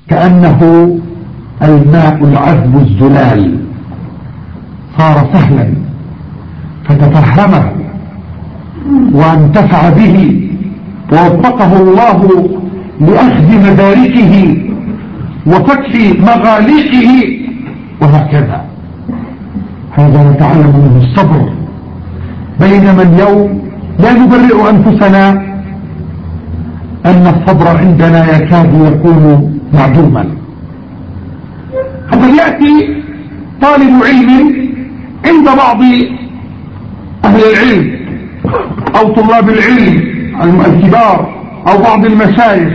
كأنه الماء العذب الزلال، صار سهلا فتفهمه وانتفع به ووفقه الله لأخذ مداركه وفتح مغاليقه، وهكذا. هذا نتعلم منه الصبر، بينما اليوم لا نبرئ أنفسنا أن الصبر عندنا يكاد يكون معدوما. فقد يأتي طالب علم عند بعض أهل العلم أو طلاب العلم الكبار أو بعض المشايخ،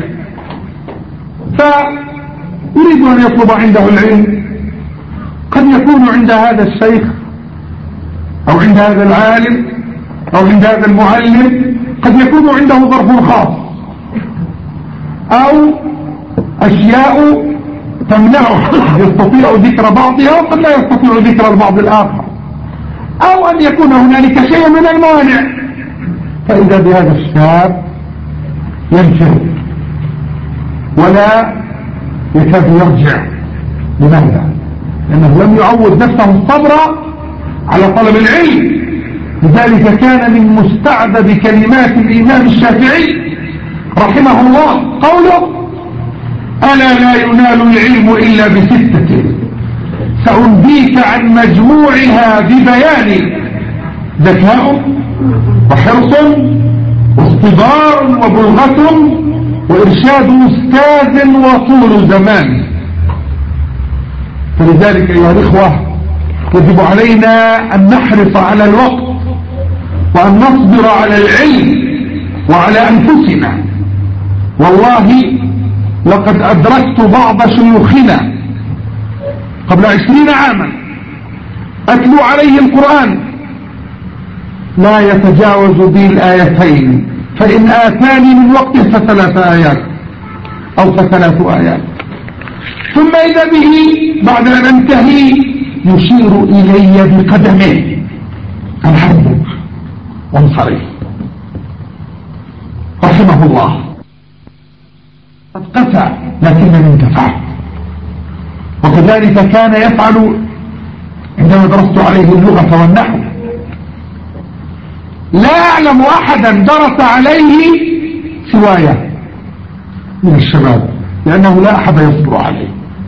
فيريد أن يطلب عنده العلم. قد يكون عند هذا الشيخ أو عند هذا العالم أو عند هذا المعلم قد يكون عنده ظرف خاص أو أشياء تمنعه، يستطيع ذكر بعضها وقد لا يستطيع ذكر البعض الآخر، أو أن يكون هنالك شيء من المانع. فإذا بهذا الشاب ينفر ولا يكاد يرجع. لماذا؟ لأنه لم يعود نفسه الصبر على طلب العلم. لذلك كان من مستعذب كلمات الإمام الشافعي رحمه الله قوله: ألا لا ينال العلم إلا بستة سأنبيك عن مجموعها ببيان: ذكاء وحرص واصطبار وبلغة وإرشاد أستاذ وطول زمان. فلذلك أيها الإخوة يجب علينا أن نحرص على الوقت وأن نصبر على العلم وعلى أنفسنا. والله لقد أدركت بعض شيوخنا قبل 20 عاما أتلو عليه القرآن لا يتجاوز بي الآيتين، فإن آتاني من وقته ف3 آيات أو ف3 آيات، ثم إذا به بعد أن أنتهي يشير إلي بقدمه: الحمد وانصرف. رحمه الله. قد قسى لكنني انتفعت. وكذلك كان يفعل عندما درست عليه اللغة والنحو. لا أعلم أحدا درس عليه سوايا من الشباب، لأنه لا أحد يصبر عليه،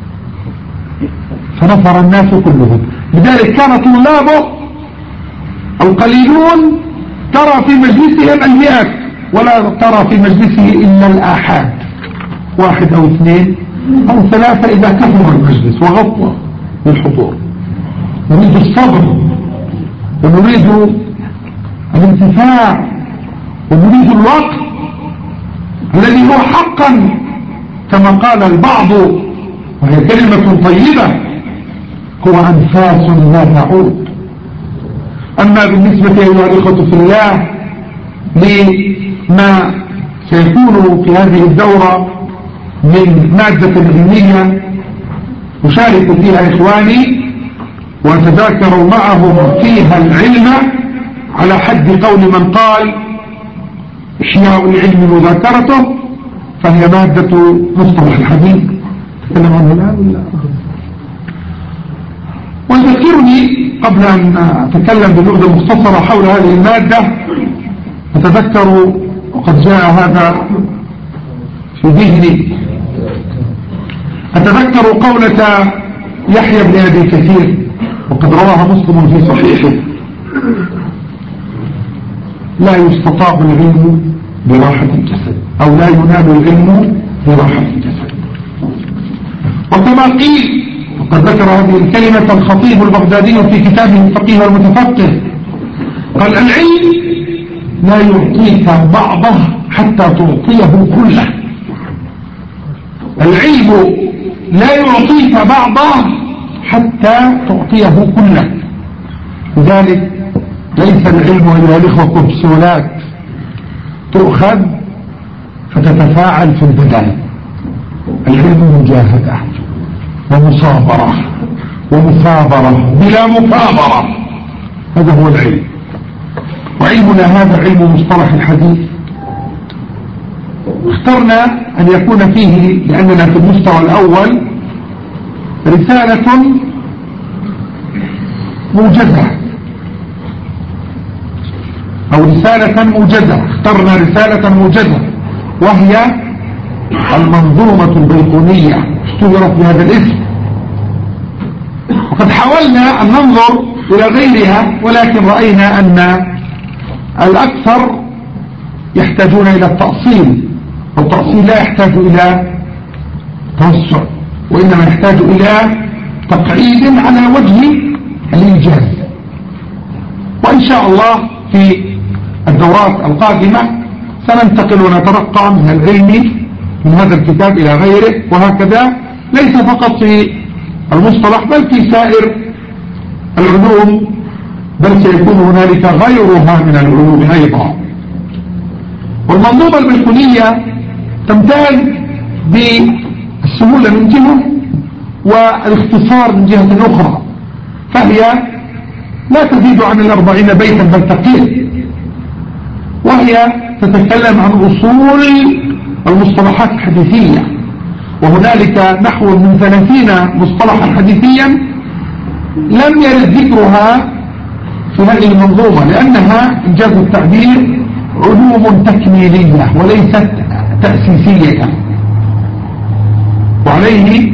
فنفر الناس كلهم. لذلك كان طلابه القليلون ترى في مجلسهم المئات ولا ترى في مجلسه إلا الآحاد، 1 أو 2 أو 3 إذا كثر المجلس وغطى بالحضور. نريد الصبر ونريد الانتفاع ونريد الوقت الذي هو حقا كما قال البعض وهي كلمة طيبة: هو أنفاس لا تعود. أما بالنسبة أيها الإخوة في الله لما سيكون في هذه الدورة من مادة علمية أشارك فيها إخواني وأتذاكر معهم فيها العلم على حد قول من قال: إحياء العلم مذاكرته، فهي مادة مصطلح الحديث تكلم عنه الآن ولا؟ ويذكرني قبل أن أتكلم باللغة المختصرة حول هذه المادة، أتذكر وقد جاء هذا في ذهني، أتذكر قولة يحيى بن أبي كثير وقد رواها مسلم في صحيحه: لا يستطاع العلم براحة الجسد، أو لا ينال العلم براحة الجسد. وكما قيل، وقد ذكر هذه الكلمة الخطيب البغدادي في كتابه الفقيه والمتفقه، قال: العلم لا يعطيك بعضه حتى تعطيه كله. العلم لا يعطيك بعضه حتى تعطيه كله. لذلك ليس العلم أيها الإخوة كبسولات تؤخذ فتتفاعل في البدن. العلم مجاهدة ومصابرة ومثابرة بلا مكابرة، هذا هو العلم. وعلمنا هذا علم مصطلح الحديث اخترنا أن يكون فيه، لأننا في المستوى الأول، رسالة موجزة أو رسالة موجزة. اخترنا رسالة موجزة وهي المنظومة البيقونية، اشتهرت بهذا الاسم. وقد حاولنا أن ننظر إلى غيرها، ولكن رأينا أن الأكثر يحتاجون إلى التأصيل، والتأصيل لا يحتاج إلى توسع، وإنما يحتاج إلى تقعيد على وجه الإيجاز. وإن شاء الله في الدورات القادمة سننتقل ونترقى من العلم من هذا الكتاب إلى غيره، وهكذا ليس فقط في المصطلح بل في سائر العلوم، بل سيكون هنالك غيرها من العلوم أيضا. والمنظومة البيقونية تمتاز بالسهولة من جهة والاختصار من جهة أخرى، فهي لا تزيد عن 40 بيتا بل تقل، وهي تتكلم عن أصول المصطلحات الحديثية، وهنالك نحو من 30 مصطلحا حديثيا لم يرد ذكرها في هذه المنظومة، لأنها إنجاز التعبير علوم تكميلية وليست تأسيسية. وعليه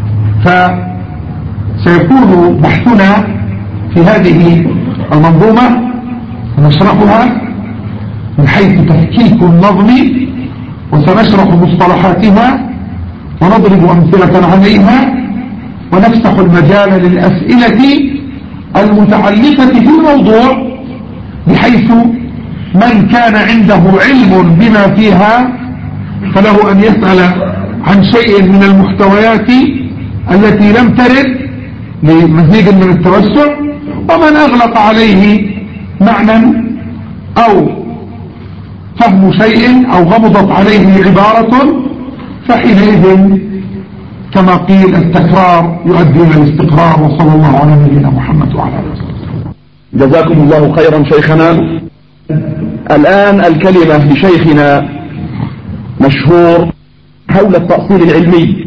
فسيكون بحثنا في هذه المنظومة نشرحها من حيث تفكيك النظم، وسنشرح مصطلحاتها ونضرب أمثلة عليها، ونفتح المجال للأسئلة المتعلقة في الموضوع، بحيث من كان عنده علم بما فيها فله أن يسأل عن شيء من المحتويات التي لم ترد لمزيد من التوسع، ومن أغلق عليه معنى أو فهم شيء أو غمضت عليه عبارة فحينئذ كما قيل التكرار يؤدي إلى الاستقرار. وصلى الله على نبينا محمد وعلى آله وسلم. جزاكم الله خيرا شيخنا. الآن الكلمة لشيخنا مشهور حول التأصيل العلمي.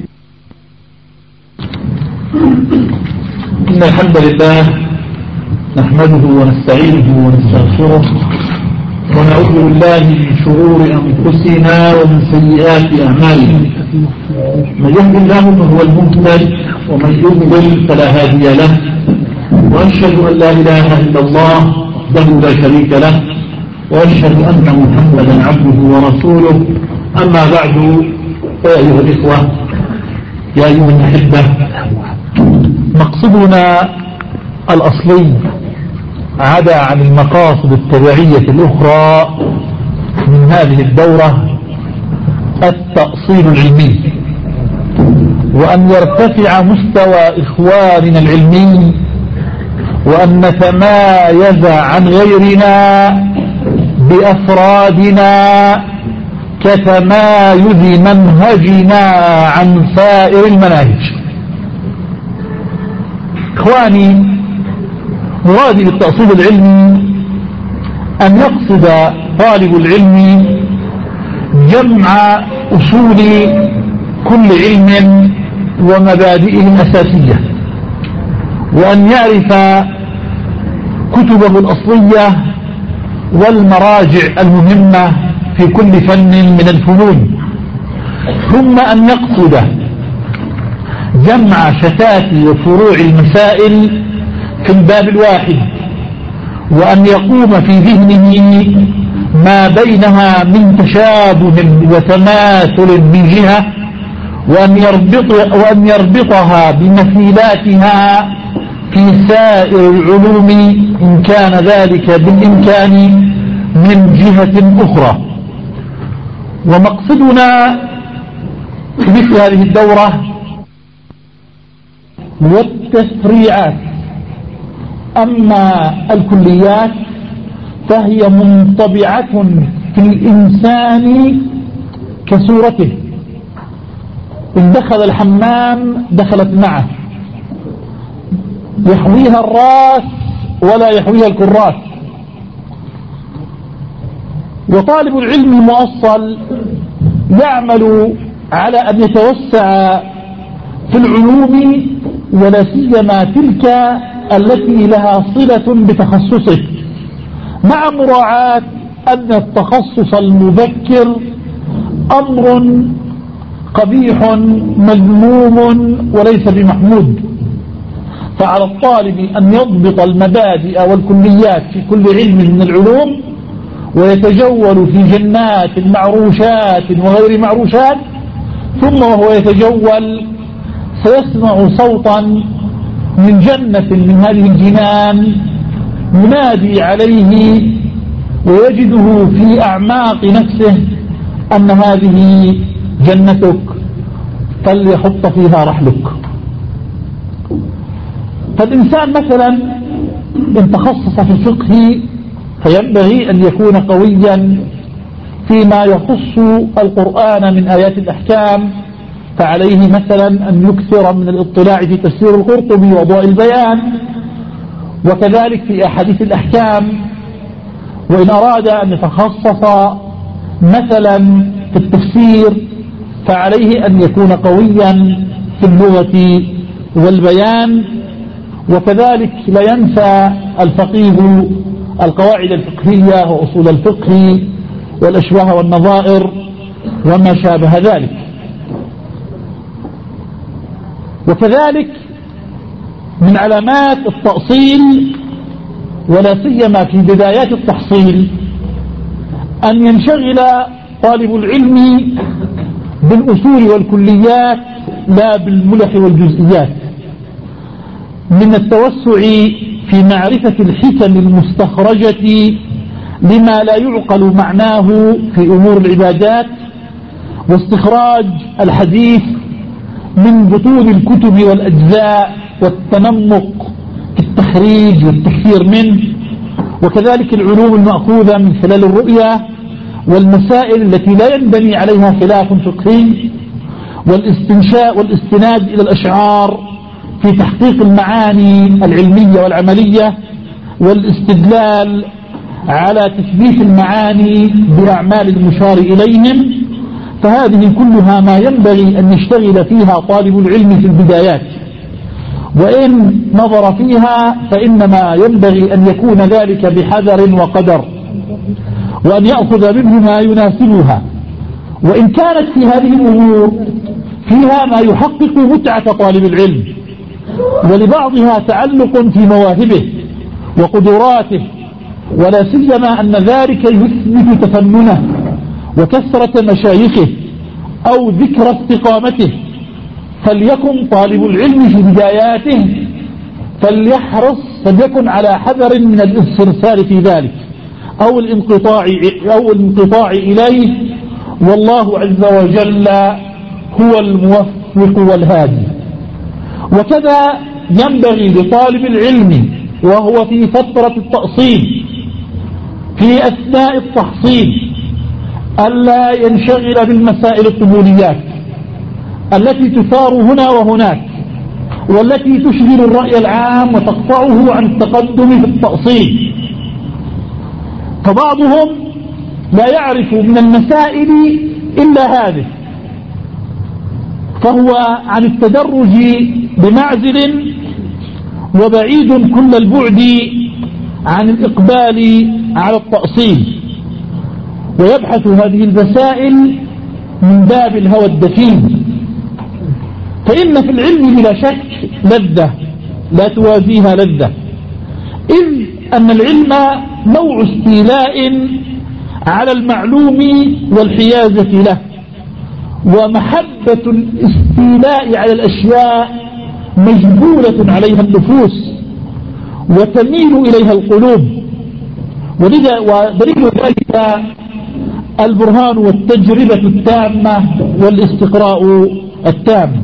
إن الحمد لله نحمده ونستعينه ونستغفره ونعوذ بالله من شرور أنفسنا ومن سيئات أعمالنا. من يهد الله فهو المهتد ومن يضلل فلا هادي له، وأشهد أن لا إله إلا الله وحده لا شريك له، وأشهد أن محمدا عبده ورسوله. أما بعد، يا أيها الإخوة، يا أيها الأحبة، مقصدنا الأصلي عدا عن المقاصد التبعية الأخرى من هذه الدورة التأصيل العلمي، وأن يرتفع مستوى إخواننا العلمي، وأن نتمايز عن غيرنا بأفرادنا كتمايز منهجنا عن سائر المناهج. إخواني، مرادي بالتأصيل العلمي أن يقصد طالب العلم جمع أصول كل علم ومبادئه الأساسية، وأن يعرف كتبه الأصلية والمراجع المهمة في كل فن من الفنون، ثم أن يقصد جمع شتات وفروع المسائل في الباب الواحد، وأن يقوم في ذهنه ما بينها من تشابه وتماثل من جهة، وأن يربطها بمثيلاتها في سائر العلوم إن كان ذلك بالإمكان من جهة أخرى. ومقصدنا في مثل هذه الدورة والتفريعات. أما الكليات فهي منطبعة في الإنسان كصورته، إن دخل الحمام دخلت معه، يحويها الراس ولا يحويها الكراس. وطالب العلم المؤصل يعمل على أن يتوسع في العلوم ولا سيما تلك التي لها صلة بتخصصه، مع مراعاة أن التخصص المبكر أمر قبيح مذموم وليس بمحمود. فعلى الطالب أن يضبط المبادئ والكليات في كل علم من العلوم ويتجول في جنات معروشات وغير معروشات، ثم وهو يتجول سيسمع صوتا من جنة من هذه الجنان ينادي عليه ويجده في أعماق نفسه أن هذه جنتك فليحط فيها رحلك. فالإنسان مثلا إن تخصص في الفقه فينبغي أن يكون قويا فيما يخص القرآن من آيات الأحكام، فعليه مثلا أن يكثر من الاطلاع في تفسير القرطبي وضوء البيان، وكذلك في أحاديث الأحكام. وإن أراد أن يتخصص مثلا في التفسير فعليه أن يكون قويا في اللغة والبيان. وكذلك لا ينسى الفقيه القواعد الفقهية وأصول الفقه والأشباه والنظائر وما شابه ذلك. وكذلك من علامات التأصيل ولا سيما في بدايات التحصيل أن ينشغل طالب العلم بالأصول والكليات لا بالملح والجزئيات، من التوسع في معرفة الحكم المستخرجة لما لا يعقل معناه في أمور العبادات، واستخراج الحديث من بطون الكتب والأجزاء والتنمق في التخريج والتكثير منه، وكذلك العلوم المأخوذة من خلال الرؤية والمسائل التي لا ينبني عليها خلاف فقهي، والاستنشاء والاستناد إلى الأشعار في تحقيق المعاني العلمية والعملية، والاستدلال على تثبيت المعاني بأعمال المشار إليهم. فهذه كلها ما ينبغي أن يشتغل فيها طالب العلم في البدايات، وإن نظر فيها فإنما ينبغي أن يكون ذلك بحذر وقدر، وأن يأخذ منه ما يناسبها. وإن كانت في هذه الأمور فيها ما يحقق متعة طالب العلم ولبعضها تعلق في مواهبه وقدراته، ولا سيما أن ذلك يثبت تفننه وكثرة مشايخه أو ذكر استقامته، فليكن طالب العلم في بداياته فليكن على حذر من الاسترسال في ذلك أو الانقطاع إليه، والله عز وجل هو الموفق والهادي. وكذا ينبغي لطالب العلم وهو في فترة التأصيل في أثناء التحصيل ألا ينشغل بالمسائل القبوليات التي تثار هنا وهناك والتي تشغل الرأي العام وتقطعه عن التقدم في التأصيل. فبعضهم لا يعرف من المسائل إلا هذه، فهو عن التدرج بمعزل وبعيد كل البعد عن الإقبال على التأصيل، ويبحث هذه المسائل من باب الهوى الدفين. فإن في العلم بلا شك لذة لا توازيها لذة، إذ أن العلم نوع استيلاء على المعلوم والحيازة له، ومحبة الاستيلاء على الأشياء مجبولة عليها النفوس وتميل إليها القلوب. ودليل ذلك البرهان والتجربة التامة والاستقراء التام.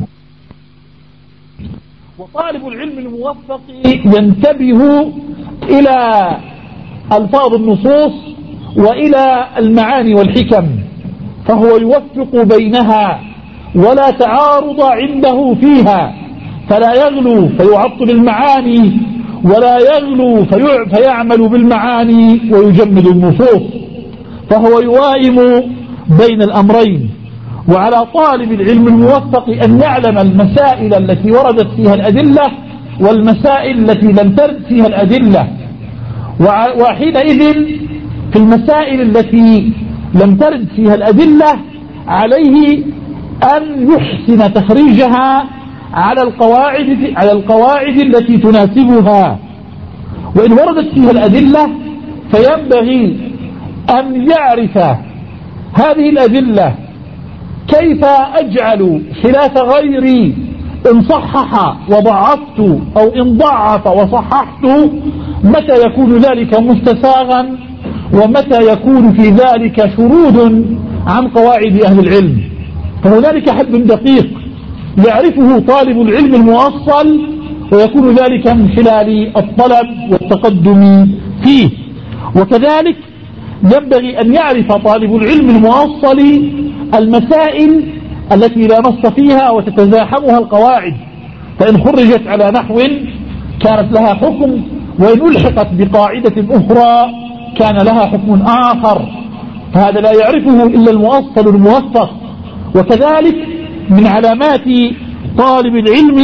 وطالب العلم الموفق ينتبه إلى ألفاظ النصوص وإلى المعاني والحكم، فهو يوفق بينها ولا تعارض عنده فيها، فلا يغلو فيعطل المعاني ولا يغلو فيعمل بالمعاني ويجمد النصوص، فهو يوائم بين الأمرين وعلى طالب العلم الموفق أن يعلم المسائل التي وردت فيها الأدلة والمسائل التي لم ترد فيها الأدلة. وحينئذ في المسائل التي لم ترد فيها الأدلة عليه أن يحسن تخريجها على القواعد التي تناسبها. وإن وردت فيها الأدلة فينبغي أن يعرف هذه الأدلة كيف أجعل خلاف غيري إن صحح وضعفت أو إن ضعف وصححت، متى يكون ذلك مستساغا ومتى يكون في ذلك شرود عن قواعد أهل العلم. فهنالك حد دقيق يعرفه طالب العلم المؤصل، ويكون ذلك من خلال الطلب والتقدم فيه. وكذلك ينبغي أن يعرف طالب العلم المؤصل المسائل التي لا نص فيها وتتزاحمها القواعد، فإن خرجت على نحو كانت لها حكم، وإن ألحقت بقاعدة أخرى كان لها حكم آخر، فهذا لا يعرفه إلا المؤصل الموفق. وكذلك من علامات طالب العلم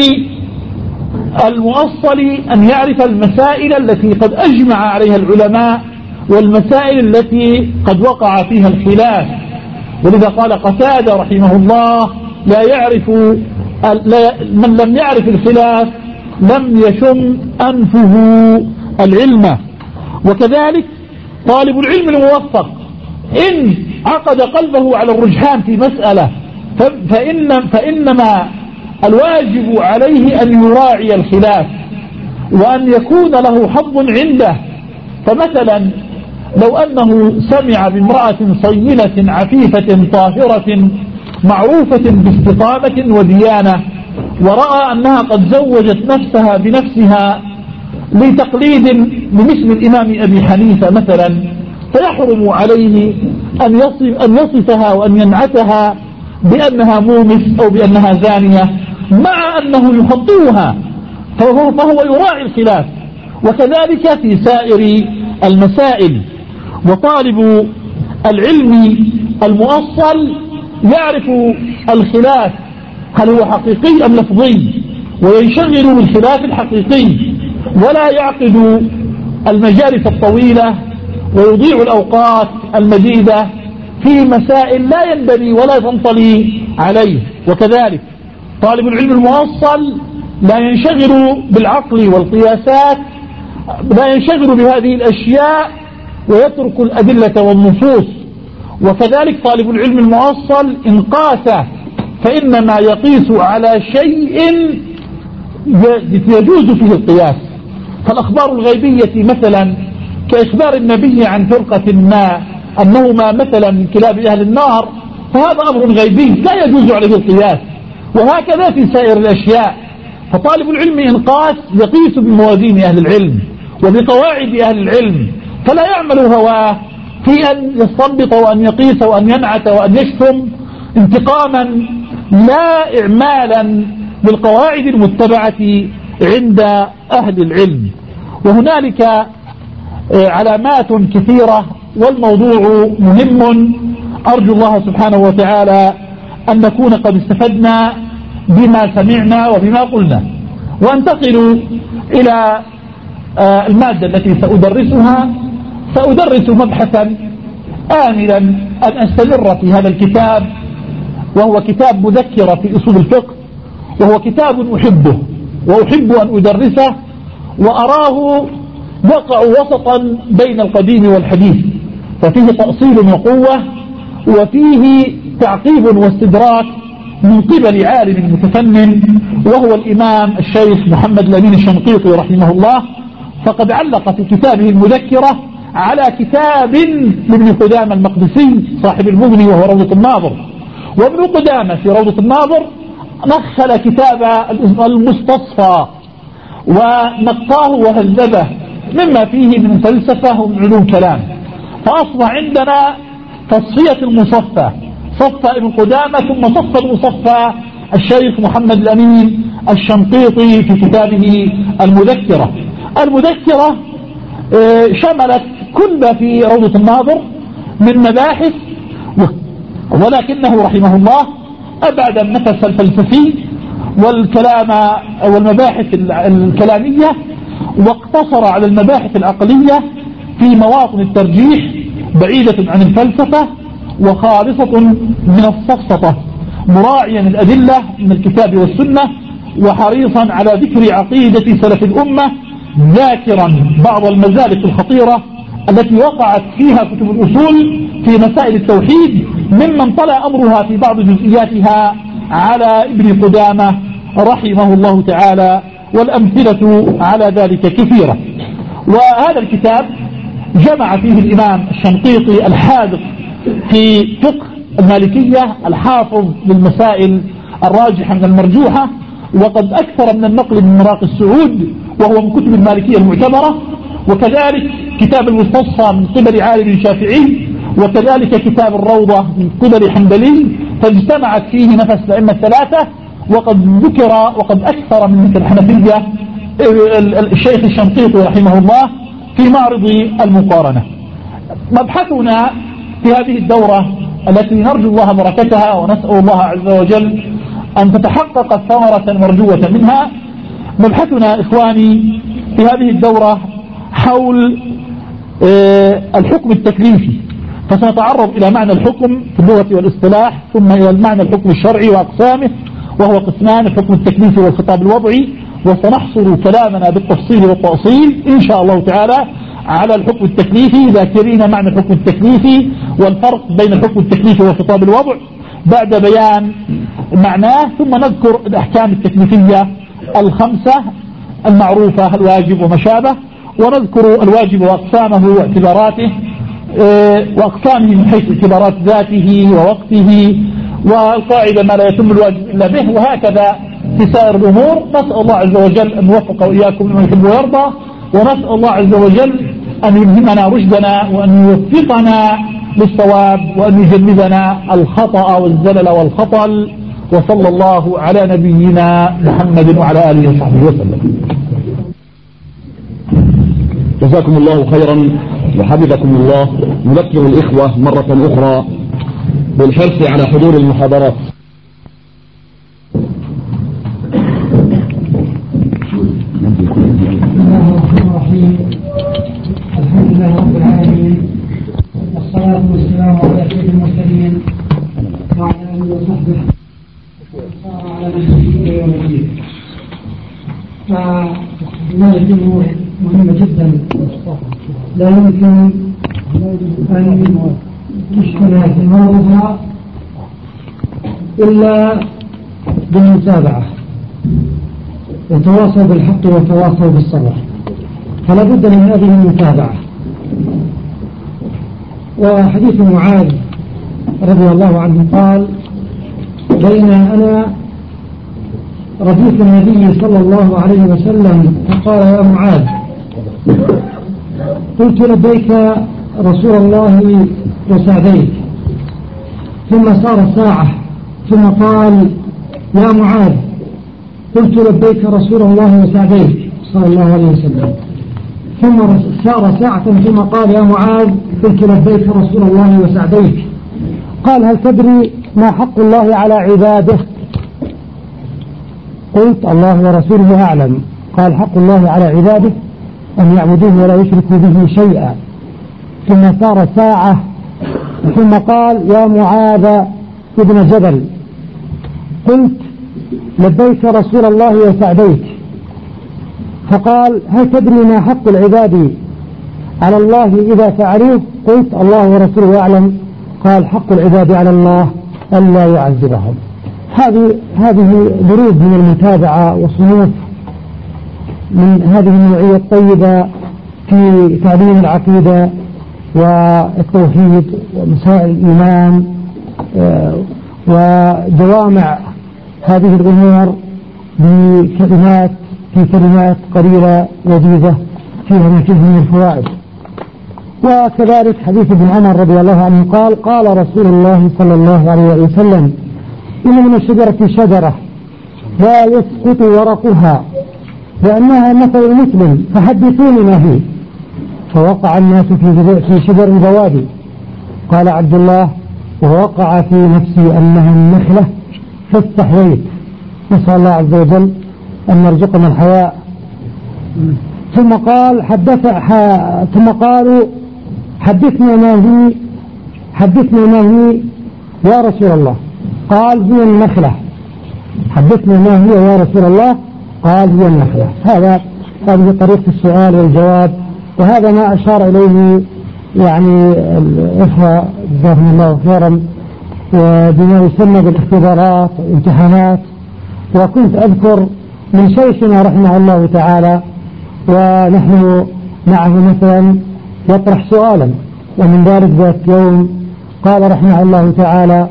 المؤصل أن يعرف المسائل التي قد أجمع عليها العلماء والمسائل التي قد وقع فيها الخلاف. ولذا قال قتادة رحمه الله: من لم يعرف الخلاف لم يشم أنفه العلم. وكذلك طالب العلم الموفق إن عقد قلبه على الرجحان في مسألة فإنما الواجب عليه أن يراعي الخلاف وأن يكون له حظ عنده. فمثلا لو أنه سمع بامرأة صينة عفيفة طاهرة معروفة باستقامة وديانة، ورأى أنها قد زوجت نفسها بنفسها لتقليد بمثل الإمام أبي حنيفة مثلا، فيحرم عليه أن يصفها وأن ينعتها بأنها مومس أو بأنها زانية، مع أنه يفضلها، فهو يراعي الخلاف. وكذلك في سائر المسائل. وطالب العلم المؤصل يعرف الخلاف هل هو حقيقي أم لفظي، وينشغل بالخلاف الحقيقي، ولا يعقد المجالس الطويلة ويضيع الأوقات المديدة في مسائل لا ينبني ولا تنطلي عليه. وكذلك طالب العلم المؤصل لا ينشغل بالعقل والقياسات، لا ينشغل بهذه الأشياء ويترك الأدلة والنصوص. وكذلك طالب العلم المؤصل إن قاس فإنما يقيس على شيء يجوز فيه القياس. فالأخبار الغيبية مثلا كإخبار النبي عن فرقة ما أنهما مثلا من كلاب أهل النار، فهذا أمر غيبي لا يجوز عليه القياس. وهكذا في سائر الأشياء. فطالب العلم إن قاس يقيس بموازين أهل العلم وبقواعد أهل العلم، فلا يعمل هواه في أن يستنبط وأن يقيس وأن ينعت وأن يشتم انتقاما لا إعمالا بالقواعد المتبعة عند أهل العلم. وهنالك علامات كثيرة والموضوع مهم. أرجو الله سبحانه وتعالى أن نكون قد استفدنا بما سمعنا وبما قلنا. وانتقل إلى المادة التي سأدرسها. سأدرس مبحثا آملا أن أستمر في هذا الكتاب، وهو كتاب مذكرة في أصول الفقه، وهو كتاب أحبه وأحب أن أدرسه، وأراه يقع وسطا بين القديم والحديث، ففيه تأصيل وقوة، وفيه تعقيب واستدراك من قبل عالم متفنن، وهو الإمام الشيخ محمد الأمين الشنقيطي رحمه الله. فقد علق في كتابه المذكرة على كتاب لابن قدامة المقدسي صاحب المغني وهو روضة الناظر. وابن قدامة في روضة الناظر نخل كتاب المستصفى ونقاه وهذبه مما فيه من فلسفة ومن علوم كلام، فأصبح عندنا تصفية المصفى، صفى ابن قدامة ثم صفى المصفى الشيخ محمد الأمين الشنقيطي في كتابه المذكرة. المذكرة شملت كل ما في روضة الناظر من مباحث ولكنه رحمه الله أبعد النفس الفلسفي والكلام والمباحث الكلامية، واقتصر على المباحث العقلية في مواطن الترجيح بعيدة عن الفلسفة وخالصة من السفسطة، مراعيا الأدلة من الكتاب والسنة وحريصا على ذكر عقيدة سلف الأمة، ذاكرا بعض المزالق الخطيرة التي وقعت فيها كتب الأصول في مسائل التوحيد ممن طلع أمرها في بعض جزئياتها على ابن قدامة رحمه الله تعالى، والأمثلة على ذلك كثيرة. وهذا الكتاب جمع فيه الإمام الشنقيطي الحاذق في فقه المالكية الحافظ للمسائل الراجحة من المرجوحة، وقد أكثر من النقل من مراقي السعود وهو من كتب المالكية المعتبرة، وكذلك كتاب المستصفى من قبل عالم شافعي، وكذلك كتاب الروضة من قبل حنبلي، فاجتمعت فيه نفس الأئمة الثلاثة. وقد أكثر من مثل الحنفية الشيخ الشنقيطي رحمه الله في معرض المقارنة. مبحثنا في هذه الدورة التي نرجو الله بركتها ونسأل الله عز وجل أن تتحقق الثمرة المرجوة منها، مبحثنا إخواني في هذه الدورة حول الحكم التكليفي، فسنتعرض إلى معنى الحكم في اللغة والاصطلاح، ثم إلى المعنى الحكم الشرعي وأقسامه، وهو قسمان: الحكم التكليفي والخطاب الوضعي. وسنحصر كلامنا بالتفصيل والتأصيل إن شاء الله تعالى على الحكم التكليفي، ذاكرين معنى الحكم التكليفي والفرق بين الحكم التكليفي والخطاب الوضع بعد بيان معناه، ثم نذكر الأحكام التكليفية الخمسة المعروفة: الواجب وما شابه، ونذكر الواجب وأقسامه واعتباراته وأقسامه من حيث اعتبارات ذاته ووقته، والقاعدة ما لا يتم الواجب إلا به، وهكذا في سائر الأمور. نسأل الله عز وجل أن يوفق وإياكم لما يحب ويرضى، ونسأل الله عز وجل أن يلهمنا رشدنا وأن يوفقنا للصواب وأن يجنبنا الخطأ والزلل والخطل، وصلى الله على نبينا محمد وعلى آله وصحبه وسلم. جزاكم الله خيرا وحفظكم الله. نذكر الإخوة مرة أخرى بالحرص على حضور المحاضرات. الحمد لله رب العالمين، والصلاة والسلام على سيد المرسلين وعلى آله وصحبه وصار على نهجه يوم الدين. فالمادة مهمة جدا، لا يمكن أن تشكل اهتمامها إلا بالمتابعة، وتواصل بالحق وتواصل بالصبر، فلا بد من هذه المتابعة. وحديث معاذ رضي الله عنه قال: بين أنا رديف النبي صلى الله عليه وسلم فقال: يا معاذ. قلت: لبيك رسول الله وسعديك. ثم صار ساعة ثم قال: يا معاذ. قلت: لبيك رسول الله وسعديك صلى الله عليه وسلم. ثم سار ساعة ثم قال: يا معاذ. قلت: لبيك رسول الله وسعديك. قال: هل تدري ما حق الله على عباده؟ قلت: الله ورسوله أعلم. قال: حق الله على عباده أن يعبدوه ولا يشركوا به شيئا. ثم سار ساعة ثم قال: يا معاذ ابن جبل. قلت: لبيك رسول الله وسعديك. فقال: هل تدري ما حق العباد على الله إذا فعلوه؟ قلت: الله ورسوله أعلم. قال: حق العباد على الله ألا يعذبهم. هذه ضروب من المتابعة وصنوف من هذه النوعية الطيبة في تعليم العقيدة والتوحيد ومسائل الإيمان وجوامع هذه الأمور بكلمات في كلمات قليلة لذيذة فيها ما فيه من الفوائد. وكذلك حديث ابن عمر رضي الله عنه قال: قال رسول الله صلى الله عليه وسلم: إن من الشجرة شجرة لا يسقط ورقها وأنها مثل المسلم فحدثوني ما هي. فوقع الناس في شجر البوادي. قال عبد الله: ووقع في نفسي أنها النخلة فاستحييت. نسأل الله عز وجل أن يرزقنا الحياء. ثم قالوا حدثنا ما هي يا رسول الله. قال هي النخلة. حدثنا ما هي يا رسول الله. قال هي النخلة. هذه طريقة السؤال والجواب، وهذا ما أشار إليه يعني الإخوة جزاهم الله خيرا بما يسمى بالاختبارات والامتحانات. وكنت أذكر من شيخنا رحمه الله تعالى ونحن معه مثلا يطرح سؤالا، ومن ذلك ذات يوم قال رحمه الله تعالى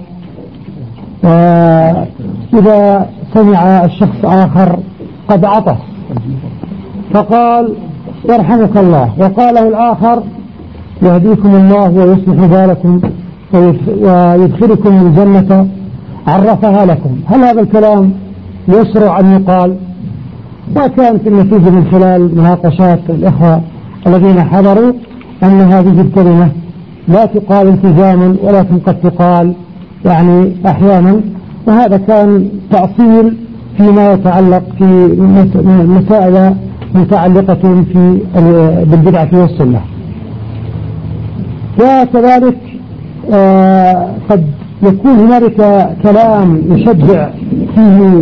إذا سمع الشخص آخر قد عطس فقال يرحمك الله، وقاله الآخر يهديكم الله ويصلح بالكم ويدخلكم الجنة عرفها لكم، هل هذا الكلام يسرع أن يقال؟ وكانت النتيجة من خلال مناقشات الإخوة الذين حضروا أن هذه الكلمة لا تقال التزاما ولكن قد تقال يعني أحيانا، وهذا كان تأصيل فيما يتعلق في مسائل متعلقة بالبدعة والسنة. وكذلك قد يكون هنالك كلام يشجع فيه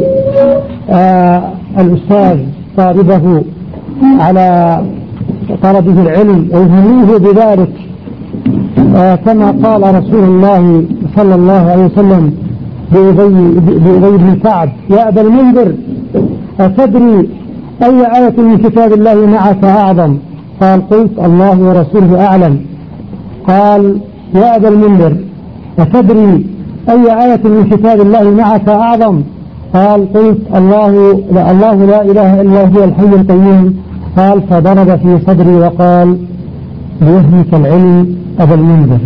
الأستاذ طالبه على طلبه العلم ويهمه بذلك، كما قال رسول الله صلى الله عليه وسلم بأبي بن كعب يا أبا المنذر أتدري أي آية من كتاب الله معك أعظم؟ قال قلت الله ورسوله أعلم. قال يا أبا المنذر أتدري أي آية من كتاب الله معك أعظم؟ قال قلت الله لا إله إلا هو الحي القيوم. قال فضرب في صدري وقال ليهنك العلم أبا المنذر.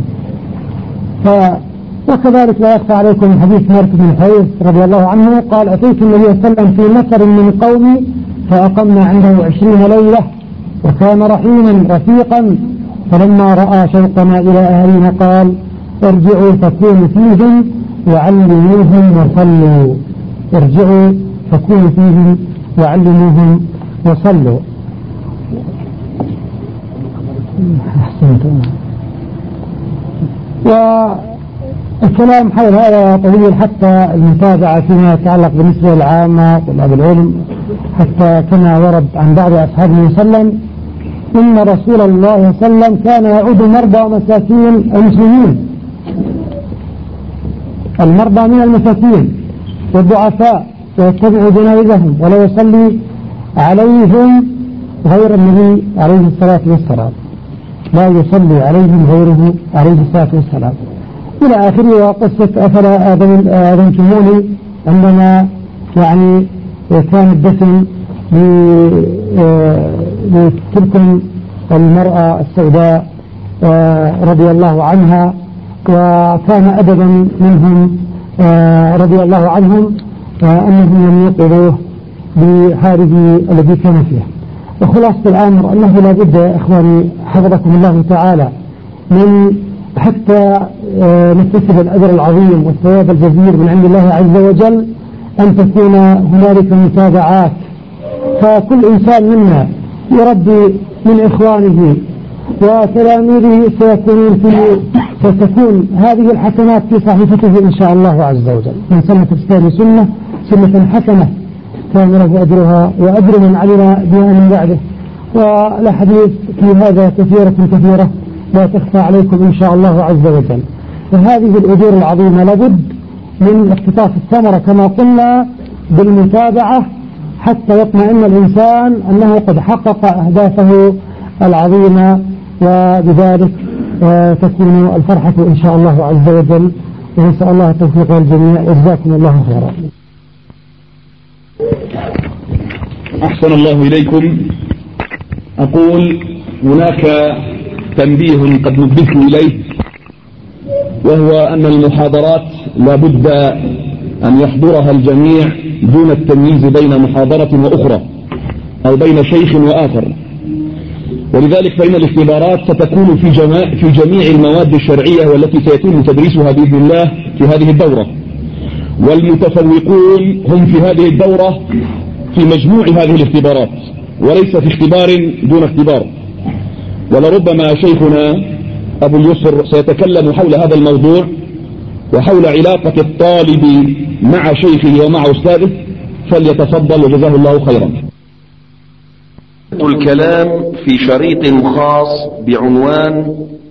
وكذلك لا يخفى عليكم حديث مالك بن حويرث رضي الله عنه قال أتيت النبي صلى الله عليه وسلم في نفر من قومي فأقمنا عنده 20 ليلة وكان رحيما رفيقا، فلما رأى شوقنا إلى أهلنا قال ارجعوا فكونوا فيهم وعلموهم وصلوا. ارجعوا فكونوا فيهم وعلموهم وصلوا. والكلام حول هذا طويل، حتى المتابعة فيما يتعلق بالنسبة للعامة طلاب العلم، حتى كما ورد عن بعض أصحابه صلى الله عليه وسلم إن رسول الله صلى الله عليه وسلم كان يعود مرضى مساكين المسلمين، المرضى من المساكين والضعفاء، ويتبع جنائزهم ولا يصلي عليهم غير النبي عليه الصلاة والسلام، لا يصلي عليهم غيره عليه الصلاة والسلام إلى آخره. وقصة أفلا آذنتموني عندما يعني كان الدفن لتلكم المرأة السوداء رضي الله عنها، وكان أدبا منهم رضي الله عنهم أنهم لم يقضوه بحاله الذي كان فيه. وخلاصة الأمر أنه لا بد يا إخواني حفظكم الله تعالى من حتى نكتسب الأجر العظيم والثواب الجزيل من عند الله عز وجل أن تكون هنالك متابعات، فكل إنسان منا يربي من إخوانه وتلاميذه ستكون هذه الحسنات في صحيفته إن شاء الله عز وجل. من سنة تستاهل سنة حسنة كان له أجرها وأجر من علم بها من بعده. والحديث في هذا كثيرة لا تخفى عليكم إن شاء الله عز وجل. فهذه الأجور العظيمة لابد من اقتطاف الثمرة كما قلنا بالمتابعة حتى يطمئن الإنسان أنه قد حقق أهدافه العظيمة، وبذلك تكون الفرحة إن شاء الله عز وجل. ونسأل الله التوفيق للجميع، وجزاكم الله خيرا. أحسن الله إليكم. أقول هناك تنبيه قد نبهت إليه، وهو أن المحاضرات لا بد أن يحضرها الجميع دون التمييز بين محاضرة وأخرى أو بين شيخ وآخر، ولذلك فإن الاختبارات ستكون في جميع المواد الشرعية والتي سيتم تدريسها بإذن الله في هذه الدورة، والمتفوقون هم في هذه الدورة في مجموع هذه الاختبارات وليس في اختبار دون اختبار. ولربما شيخنا أبو اليسر سيتكلم حول هذا الموضوع وحول علاقة الطالب مع شيخه ومع أستاذه، فليتفضل وجزاه الله خيرا. الكلام في شريط خاص بعنوان